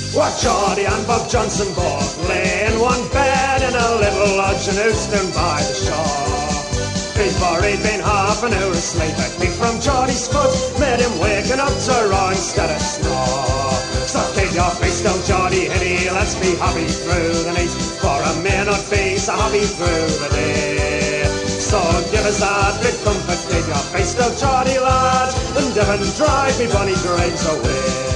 What Geordie and Bob Johnson both lay in one bed in a little lodge in Euston by the shore. Before he'd been half an hour asleep, a kick from Geordie's foot made him waken up to roar instead of snore. So keep your face down, Geordie Hinny, let's be happy through the night, for a may not be so happy through the day. So give us that bit comfort, keep your face down, Geordie lad, and drive me bonny dreams away.